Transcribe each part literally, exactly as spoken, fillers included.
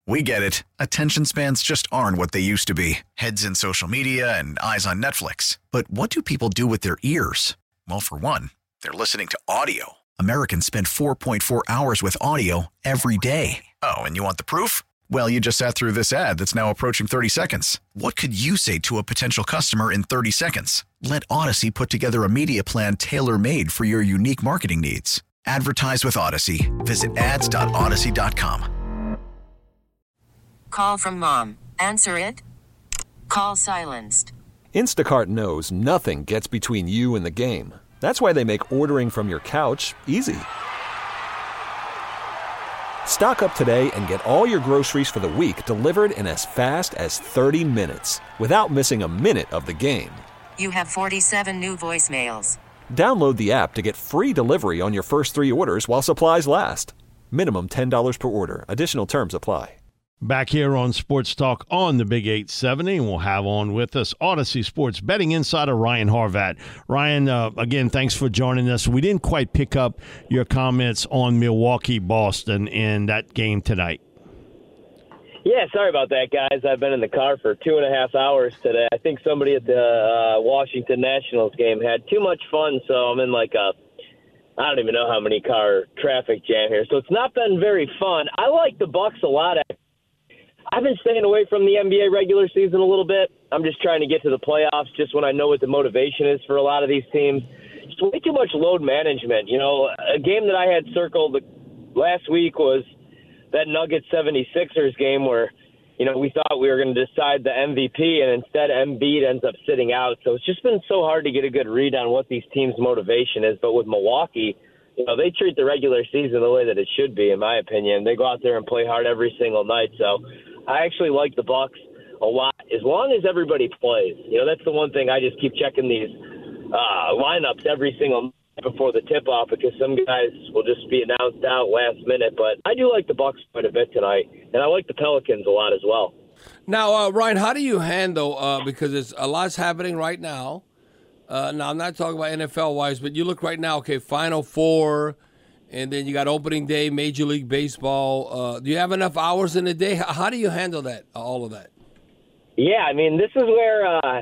We get it. Attention spans just aren't what they used to be. Heads in social media and eyes on Netflix. But what do people do with their ears? Well, for one, they're listening to audio. Americans spend four point four hours with audio every day. Oh, and you want the proof? Well, you just sat through this ad that's now approaching thirty seconds. What could you say to a potential customer in thirty seconds? Let Odyssey put together a media plan tailor-made for your unique marketing needs. Advertise with Odyssey. Visit ads dot odyssey dot com. Call from mom. Answer it. Call silenced. Instacart knows nothing gets between you and the game. That's why they make ordering from your couch easy. Stock up today and get all your groceries for the week delivered in as fast as thirty minutes without missing a minute of the game. You have forty-seven new voicemails. Download the app to get free delivery on your first three orders while supplies last. Minimum ten dollars per order. Additional terms apply. Back here on Sports Talk on the Big eight seventy, and we'll have on with us Odyssey Sports betting insider Ryan Horvat. Ryan, uh, again, thanks for joining us. We didn't quite pick up your comments on Milwaukee-Boston in that game tonight. Yeah, sorry about that, guys. I've been in the car for two and a half hours today. I think somebody at the uh, Washington Nationals game had too much fun, so I'm in like a I don't even know how many car traffic jam here. So it's not been very fun. I like the Bucks a lot. I've been staying away from the N B A regular season a little bit. I'm just trying to get to the playoffs just when I know what the motivation is for a lot of these teams. It's way too much load management. You know, a game that I had circled last week was that Nuggets seventy-sixers game where, you know, we thought we were going to decide the M V P, and instead Embiid ends up sitting out. So it's just been so hard to get a good read on what these teams' motivation is. But with Milwaukee, you know, they treat the regular season the way that it should be, in my opinion. They go out there and play hard every single night. So I actually like the Bucks a lot, as long as everybody plays. You know, that's the one thing I just keep checking these uh, lineups every single night before the tip-off, because some guys will just be announced out last minute. But I do like the Bucks quite a bit tonight, and I like the Pelicans a lot as well. Now, uh, Ryan, how do you handle, uh, because it's a lot's happening right now. Uh, now, I'm not talking about N F L-wise, but you look right now, okay, Final Four, and then you got opening day, Major League Baseball. Uh, do you have enough hours in the day? How, how do you handle that, all of that? Yeah, I mean, this is where uh,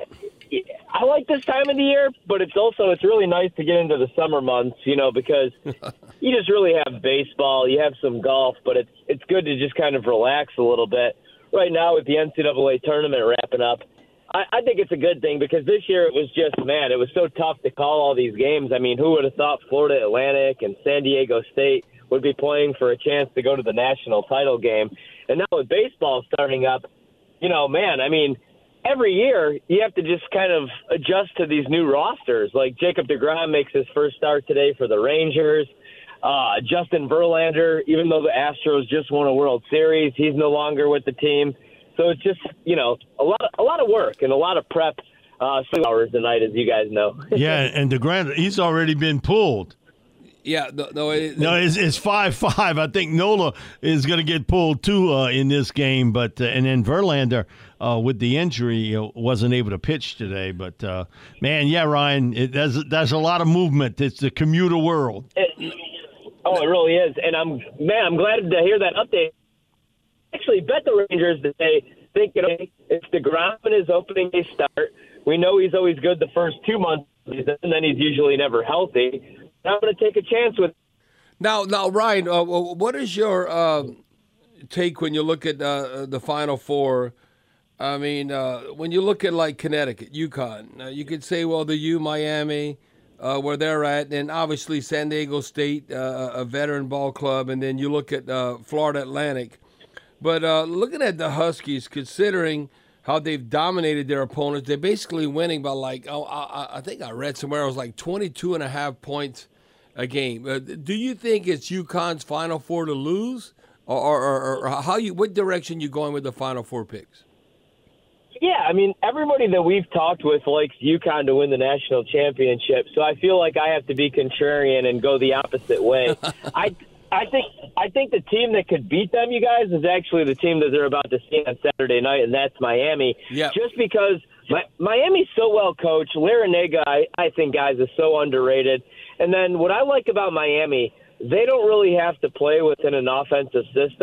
I like this time of the year, but it's also it's really nice to get into the summer months, you know, because you just really have baseball, you have some golf, but it's it's good to just kind of relax a little bit. Right now with the N C double A tournament wrapping up, I, I think it's a good thing, because this year it was just, man, it was so tough to call all these games. I mean, who would have thought Florida Atlantic and San Diego State would be playing for a chance to go to the national title game? And now with baseball starting up, you know, man, I mean, every year you have to just kind of adjust to these new rosters. Like Jacob deGrom makes his first start today for the Rangers. Uh, Justin Verlander, even though the Astros just won a World Series, he's no longer with the team. So it's just, you know, a lot, a lot of work and a lot of prep uh, six hours a night, as you guys know. Yeah, and DeGrom, he's already been pulled. Yeah, no, no, it, no it's, it's five five. I think Nola is going to get pulled too uh, in this game, but uh, and then Verlander uh, with the injury, you know, wasn't able to pitch today. But uh, man, yeah, Ryan, it, there's there's a lot of movement. It's the commuter world. It, oh, it really is, and I'm man, I'm glad to hear that update. Actually, bet the Rangers that they think, you know, it's DeGrom in his opening day start. We know he's always good the first two months, and then he's usually never healthy. I'm going to take a chance with. Now, now, Ryan, uh, what is your uh, take when you look at uh, the Final Four? I mean, uh, when you look at like Connecticut, UConn, uh, you could say, well, the U, Miami, uh, where they're at, and obviously San Diego State, uh, a veteran ball club, and then you look at uh, Florida Atlantic. But uh, looking at the Huskies, considering how they've dominated their opponents, they're basically winning by like, oh, I, I think I read somewhere it was like twenty-two and a half points a game. Uh, do you think it's UConn's Final Four to lose, or, or, or, or how you? What direction you going with the Final Four picks? Yeah, I mean, everybody that we've talked with likes UConn to win the national championship, so I feel like I have to be contrarian and go the opposite way. I. I think I think the team that could beat them, you guys, is actually the team that they're about to see on Saturday night, and that's Miami. Yeah. Just because my, Miami's so well coached. Larinaga, I, I think, guys, is so underrated. And then what I like about Miami, they don't really have to play within an offensive system.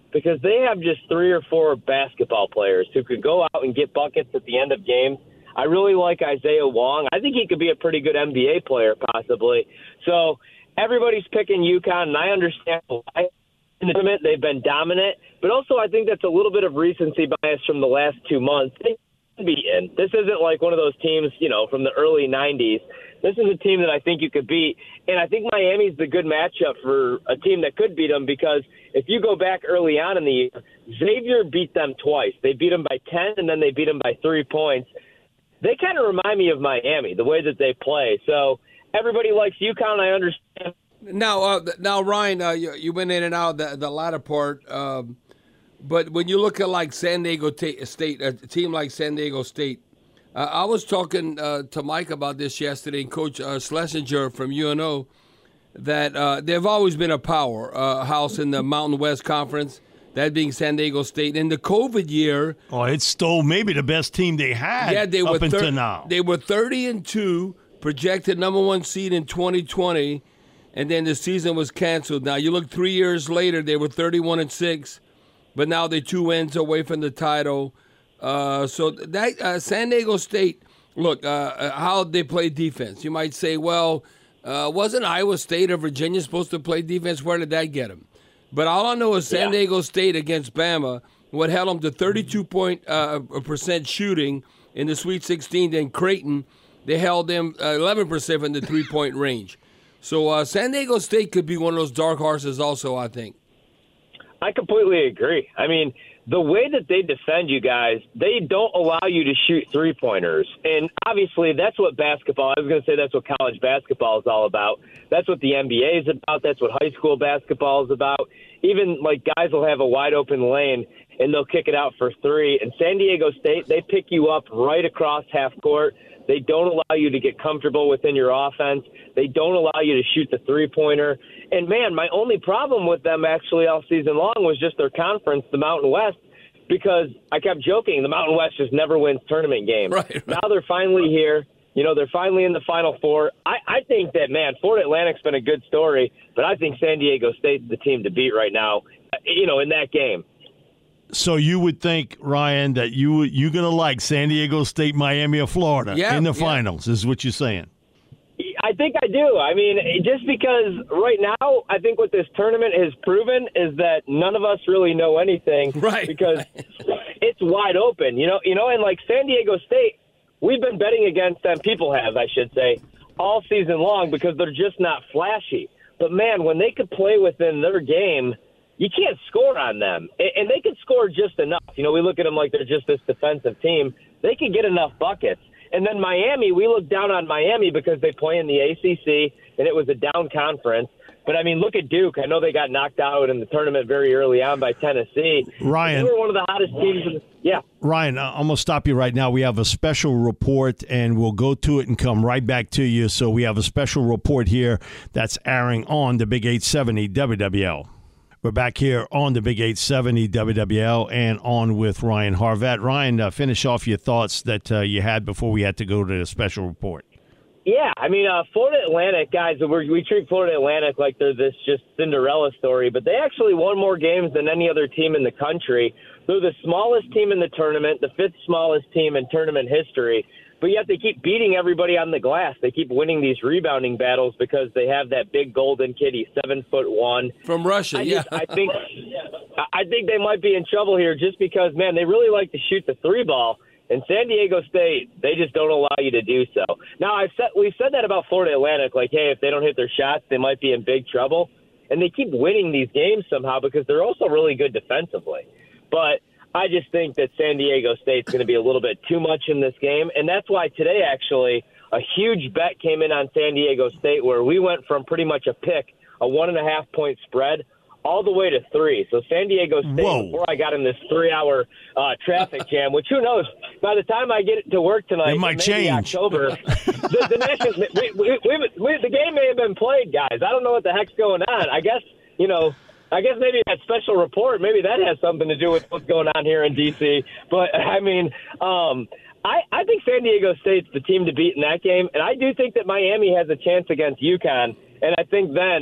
because they have just three or four basketball players who could go out and get buckets at the end of games. I really like Isaiah Wong. I think he could be a pretty good N B A player, possibly. So everybody's picking UConn, and I understand why. In the tournament, they've been dominant, but also I think that's a little bit of recency bias from the last two months. They can be in. This isn't like one of those teams, you know, from the early nineties. This is a team that I think you could beat, and I think Miami's the good matchup for a team that could beat them, because if you go back early on in the year, Xavier beat them twice. They beat them by ten, and then they beat them by three points. They kind of remind me of Miami, the way that they play. So everybody likes UConn, I understand. Now, uh, now, Ryan, uh, you, you went in and out the, the latter part, um, but when you look at like San Diego ta- State, a team like San Diego State, uh, I was talking uh, to Mike about this yesterday, and Coach uh, Schlesinger from U N O, that uh, they've always been a power uh, house in the Mountain West Conference, that being San Diego State. In the COVID year, oh, it stole maybe the best team they had. Yeah, they up were until thir- now. They were thirty and two, projected number one seed in twenty twenty. And then the season was canceled. Now, you look three years later, they were thirty-one and six, but now they're two wins away from the title. Uh, so that uh, San Diego State, look, uh, how they play defense. You might say, well, uh, wasn't Iowa State or Virginia supposed to play defense? Where did that get them? But all I know is San yeah. Diego State against Bama, what held them to thirty-two point, uh, percent shooting in the Sweet sixteen. Then Creighton, they held them uh, eleven percent in the three-point range. So uh, San Diego State could be one of those dark horses also, I think. I completely agree. I mean, the way that they defend you guys, they don't allow you to shoot three-pointers. And obviously that's what basketball – I was going to say that's what college basketball is all about. That's what the N B A is about. That's what high school basketball is about. Even, like, guys will have a wide-open lane, and they'll kick it out for three. And San Diego State, they pick you up right across half court. They don't allow you to get comfortable within your offense. They don't allow you to shoot the three-pointer. And, man, my only problem with them actually all season long was just their conference, the Mountain West, because I kept joking, the Mountain West just never wins tournament games. Right, right. Now they're finally here. You know, they're finally in the Final Four. I, I think that, man, Florida Atlantic's been a good story, but I think San Diego State's the team to beat right now, you know, in that game. So you would think, Ryan, that you you're gonna like San Diego State, Miami, or Florida yeah, in the yeah. finals, is what you're saying? I think I do. I mean, just because right now, I think what this tournament has proven is that none of us really know anything, right? Because it's wide open, you know. You know, and like San Diego State, we've been betting against them. People have, I should say, all season long because they're just not flashy. But man, when they could play within their game, you can't score on them. And they can score just enough. You know, we look at them like they're just this defensive team. They can get enough buckets. And then Miami, we look down on Miami because they play in the A C C, and it was a down conference. But, I mean, look at Duke. I know they got knocked out in the tournament very early on by Tennessee. Ryan. They were one of the hottest teams. In the, yeah. Ryan, I'm going to stop you right now. We have a special report, and we'll go to it and come right back to you. So we have a special report here that's airing on the Big eight seventy W W L. We're back here on the Big eight seventy W W L and on with Ryan Harvat. Ryan, uh, finish off your thoughts that uh, you had before we had to go to the special report. Yeah, I mean, uh, Florida Atlantic, guys, we're, we treat Florida Atlantic like they're this just Cinderella story, but they actually won more games than any other team in the country. They're the smallest team in the tournament, the fifth smallest team in tournament history, but yet they keep beating everybody on the glass. They keep winning these rebounding battles because they have that big golden kid. He's seven foot one. From Russia, I yeah. Just, I think I think they might be in trouble here just because, man, they really like to shoot the three ball. And San Diego State, they just don't allow you to do so. Now, I've said, we've said that about Florida Atlantic, like, hey, if they don't hit their shots, they might be in big trouble. And they keep winning these games somehow because they're also really good defensively. But I just think that San Diego State's going to be a little bit too much in this game. And that's why today, actually, a huge bet came in on San Diego State where we went from pretty much a pick, a one-and-a-half point spread, all the way to three. So San Diego State, Whoa. before I got in this three-hour uh, traffic jam, which who knows, by the time I get to work tonight, it might maybe change. October, the, the, national, we, we, we, we, the game may have been played, guys. I don't know what the heck's going on. I guess, you know, I guess maybe that special report, maybe that has something to do with what's going on here in D C. But, I mean, um, I, I think San Diego State's the team to beat in that game, and I do think that Miami has a chance against UConn, and I think then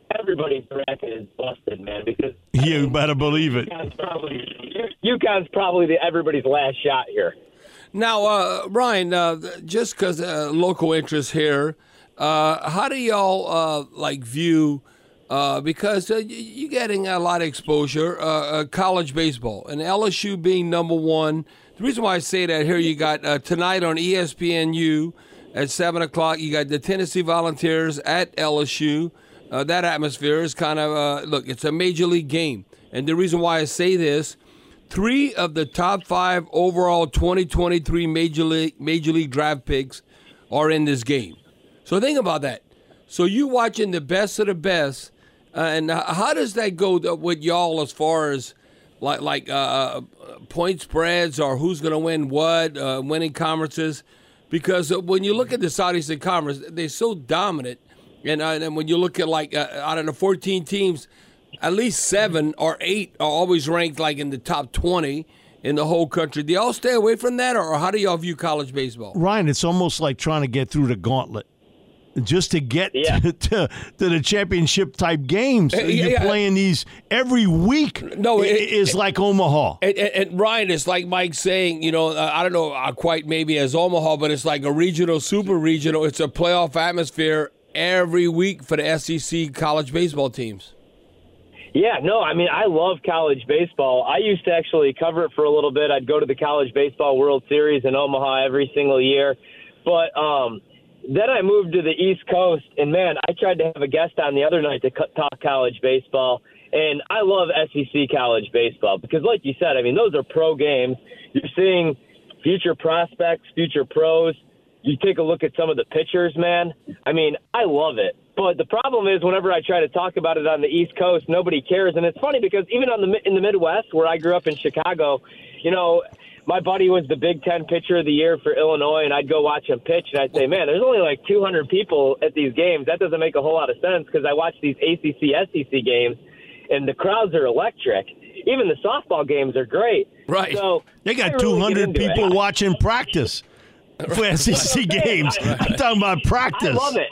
everybody's bracket is busted, man. Because you better believe it. UConn's probably, UConn's probably the, everybody's last shot here. Now, uh, Ryan, uh, just because uh, local interest here, uh, how do y'all uh, like view? Uh, because uh, you're getting a lot of exposure, uh, uh, college baseball, and L S U being number one. The reason why I say that here, you got uh, tonight on E S P N U at seven o'clock, you got the Tennessee Volunteers at L S U. Uh, that atmosphere is kind of, uh, look, it's a major league game. And the reason why I say this, three of the top five overall twenty twenty-three Major League, Major League draft picks are in this game. So think about that. So you watching the best of the best. Uh, and how does that go with y'all as far as like like uh, point spreads or who's going to win what, uh, winning conferences? Because when you look at the Southeastern Conference, they're so dominant. And, uh, and when you look at like uh, out of the fourteen teams, at least seven or eight are always ranked like in the top twenty in the whole country. Do y'all stay away from that, or how do y'all view college baseball? Ryan, it's almost like trying to get through the gauntlet. Just to get yeah. to, to, to the championship type games, Uh, yeah, you're yeah. playing these every week. No, it, it- it's it- like Omaha. And, and, and Ryan, it's like Mike saying, you know, uh, I don't know uh, quite maybe as Omaha, but it's like a regional, super regional. It's a playoff atmosphere every week for the S E C college baseball teams. Yeah, no, I mean, I love college baseball. I used to actually cover it for a little bit. I'd go to the College Baseball World Series in Omaha every single year. But um, then I moved to the East Coast, and, man, I tried to have a guest on the other night to talk college baseball. And I love S E C college baseball because, like you said, I mean, those are pro games. You're seeing future prospects, future pros. You take a look at some of the pitchers, man. I mean, I love it. But the problem is whenever I try to talk about it on the East Coast, nobody cares. And it's funny because even on the in the Midwest, where I grew up in Chicago, you know, my buddy was the Big Ten pitcher of the year for Illinois, and I'd go watch him pitch, and I'd say, man, there's only like two hundred people at these games. That doesn't make a whole lot of sense because I watch these A C C, S E C games, and the crowds are electric. Even the softball games are great. Right. So They got I really two hundred get into people it. watching practice for S E C games. I'm talking about practice. I love it.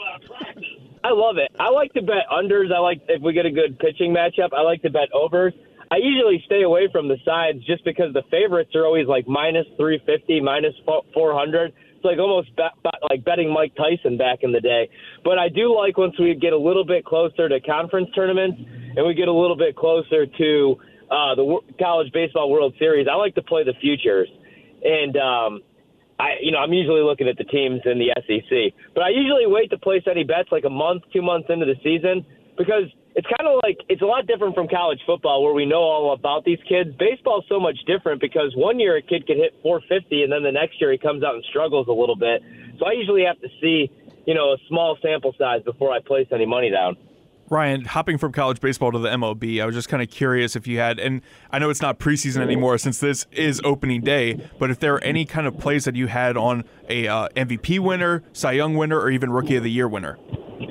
I love it. I like to bet unders. I like if we get a good pitching matchup. I like to bet overs. I usually stay away from the sides just because the favorites are always like minus three fifty, minus four hundred. It's like almost bet, like betting Mike Tyson back in the day. But I do like once we get a little bit closer to conference tournaments and we get a little bit closer to uh, the College Baseball World Series, I like to play the futures. And, um, I, you know, I'm usually looking at the teams in the S E C. But I usually wait to place any bets like a month, two months into the season because it's kind of like it's a lot different from college football where we know all about these kids. Baseball's so much different because one year a kid could hit four fifty and then the next year he comes out and struggles a little bit. So I usually have to see, you know, a small sample size before I place any money down. Ryan, hopping from college baseball to the M L B, I was just kind of curious if you had, and I know it's not preseason anymore since this is opening day, but if there are any kind of plays that you had on a uh, M V P winner, Cy Young winner, or even Rookie of the Year winner.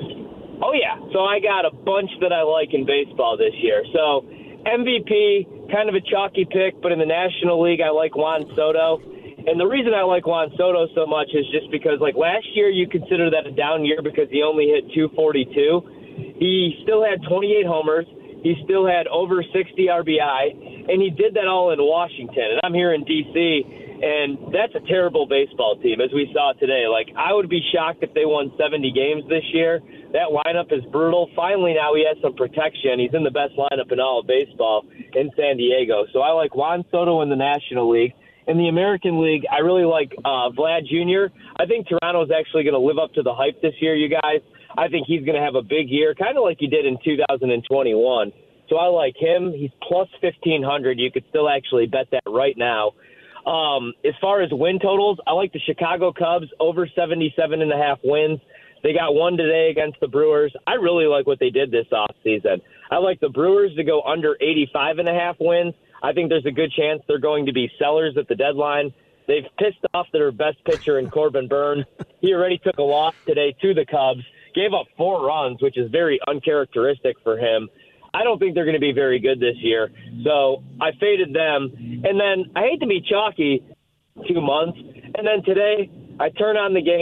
Oh, yeah. So I got a bunch that I like in baseball this year. So M V P, kind of a chalky pick, but in the National League, I like Juan Soto. And the reason I like Juan Soto so much is just because, like, last year you consider that a down year because he only hit two forty-two. He still had twenty-eight homers. He still had over sixty R B I, and he did that all in Washington. And I'm here in D C, and that's a terrible baseball team, as we saw today. Like, I would be shocked if they won seventy games this year. That lineup is brutal. Finally, now he has some protection. He's in the best lineup in all of baseball in San Diego. So I like Juan Soto in the National League. In the American League, I really like uh, Vlad Junior I think Toronto's actually going to live up to the hype this year, you guys. I think he's going to have a big year, kind of like he did in two thousand twenty-one. So I like him. He's plus fifteen hundred. You could still actually bet that right now. Um, as far as win totals, I like the Chicago Cubs over seventy-seven and a half wins. They got one today against the Brewers. I really like what they did this offseason. I like the Brewers to go under eighty-five and a half wins. I think there's a good chance they're going to be sellers at the deadline. They've pissed off their best pitcher in Corbin Burnes. He already took a loss today to the Cubs, gave up four runs, which is very uncharacteristic for him. I don't think they're going to be very good this year. So I faded them. And then I hate to be chalky two months. And then today I turn on the game.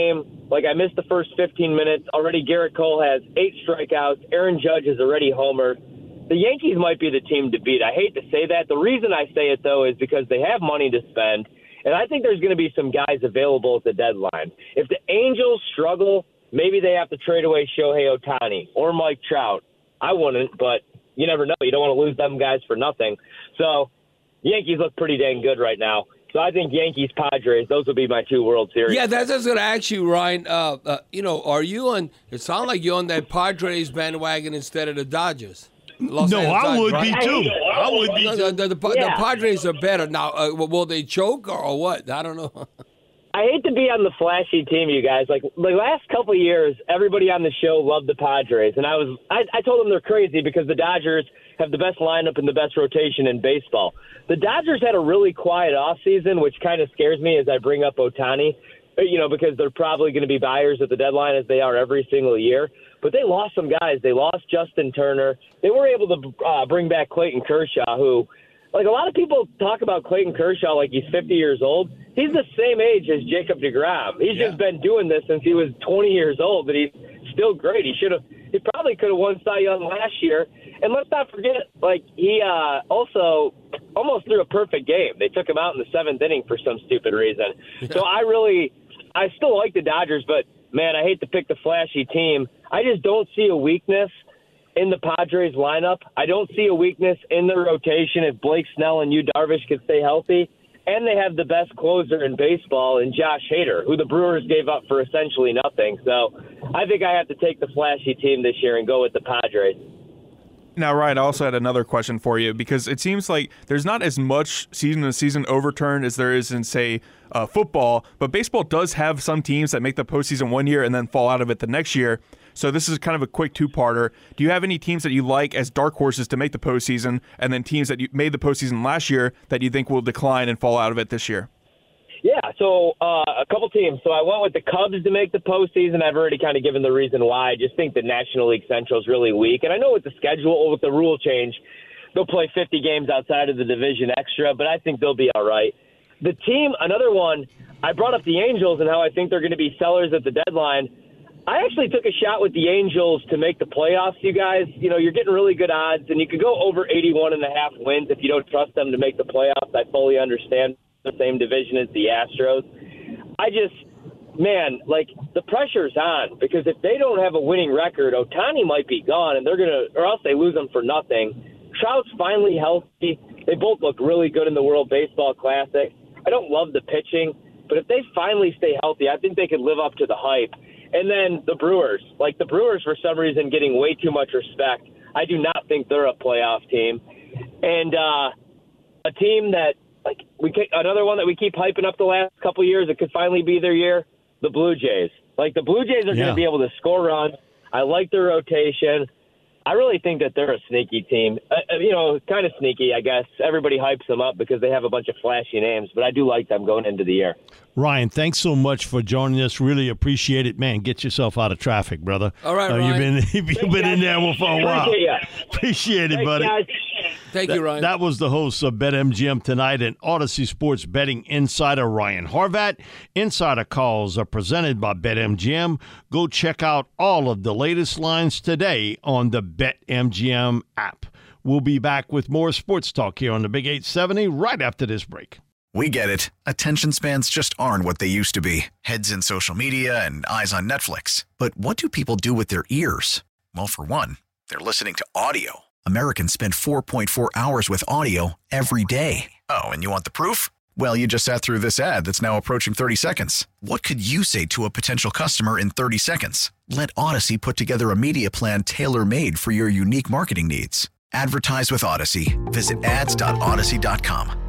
Like, I missed the first fifteen minutes. Already Garrett Cole has eight strikeouts. Aaron Judge has already homered. The Yankees might be the team to beat. I hate to say that. The reason I say it, though, is because they have money to spend, and I think there's going to be some guys available at the deadline. If the Angels struggle, maybe they have to trade away Shohei Ohtani or Mike Trout. I wouldn't, but you never know. You don't want to lose them guys for nothing. So Yankees look pretty dang good right now. So I think Yankees, Padres, those would be my two World Series. Yeah, that's what I was going to ask you, Ryan. Uh, uh, you know, are you on – it sounds like you're on that Padres bandwagon instead of the Dodgers. Los no, Angeles I Dodgers, would right? be too. I would be No, too. the, the, the, Yeah. the Padres are better. Now, uh, will they choke or, or what? I don't know. I hate to be on the flashy team, you guys. Like the last couple of years, everybody on the show loved the Padres, and I was I, I told them they're crazy because the Dodgers have the best lineup and the best rotation in baseball. The Dodgers had a really quiet offseason, which kind of scares me as I bring up Ohtani, you know, because they're probably going to be buyers at the deadline as they are every single year. But they lost some guys. They lost Justin Turner. They were able to uh, bring back Clayton Kershaw, who, like a lot of people talk about Clayton Kershaw like he's fifty years old. He's the same age as Jacob deGrom. He's Yeah. just been doing this since he was twenty years old, but he's still great. He should have. He probably could have won Cy Young last year. And let's not forget, like he uh, also almost threw a perfect game. They took him out in the seventh inning for some stupid reason. Yeah. So I really, I still like the Dodgers, but man, I hate to pick the flashy team. I just don't see a weakness in the Padres lineup. I don't see a weakness in the rotation if Blake Snell and Yu Darvish could stay healthy. And they have the best closer in baseball in Josh Hader, who the Brewers gave up for essentially nothing. So I think I have to take the flashy team this year and go with the Padres. Now, Ryan, I also had another question for you because it seems like there's not as much season-to-season overturn as there is in, say, uh, football, but baseball does have some teams that make the postseason one year and then fall out of it the next year. So this is kind of a quick two-parter. Do you have any teams that you like as dark horses to make the postseason, and then teams that you made the postseason last year that you think will decline and fall out of it this year? Yeah, so uh, a couple teams. So I went with the Cubs to make the postseason. I've already kind of given the reason why. I just think the National League Central is really weak. And I know with the schedule, with the rule change, they'll play fifty games outside of the division extra, but I think they'll be all right. The team, another one, I brought up the Angels and how I think they're going to be sellers at the deadline. I actually took a shot with the Angels to make the playoffs, you guys. You know, you're getting really good odds, and you could go over eighty-one and a half wins if you don't trust them to make the playoffs. I fully understand. The same division as the Astros. I just, man, like the pressure's on because if they don't have a winning record, Ohtani might be gone and they're going to, or else they lose him for nothing. Trout's finally healthy. They both look really good in the World Baseball Classic. I don't love the pitching, but if they finally stay healthy, I think they could live up to the hype. And then the Brewers, like the Brewers for some reason getting way too much respect. I do not think they're a playoff team. And uh, a team that, Like we another one that we keep hyping up the last couple of years, it could finally be their year, the Blue Jays. Like the Blue Jays are Yeah. going to be able to score runs. I like their rotation. I really think that they're a sneaky team. Uh, you know, kind of sneaky, I guess. Everybody hypes them up because they have a bunch of flashy names, but I do like them going into the year. Ryan, thanks so much for joining us. Really appreciate it. Man, get yourself out of traffic, brother. All right, uh, Ryan. You've been, you've Thanks, been in guys. there for a while. Appreciate ya. Appreciate it, Thanks, buddy. guys. Thank That, you, Ryan. that was the host of BetMGM Tonight and Odyssey Sports Betting Insider Ryan Horvat. Insider calls are presented by BetMGM. Go check out all of the latest lines today on the BetMGM app. We'll be back with more sports talk here on the Big eight seventy right after this break. We get it. Attention spans just aren't what they used to be. Heads in social media and eyes on Netflix. But what do people do with their ears? Well, for one, they're listening to audio. Americans spend four point four hours with audio every day. Oh, and you want the proof? Well, you just sat through this ad that's now approaching thirty seconds. What could you say to a potential customer in thirty seconds? Let Odyssey put together a media plan tailor-made for your unique marketing needs. Advertise with Odyssey. Visit ads dot odyssey dot com.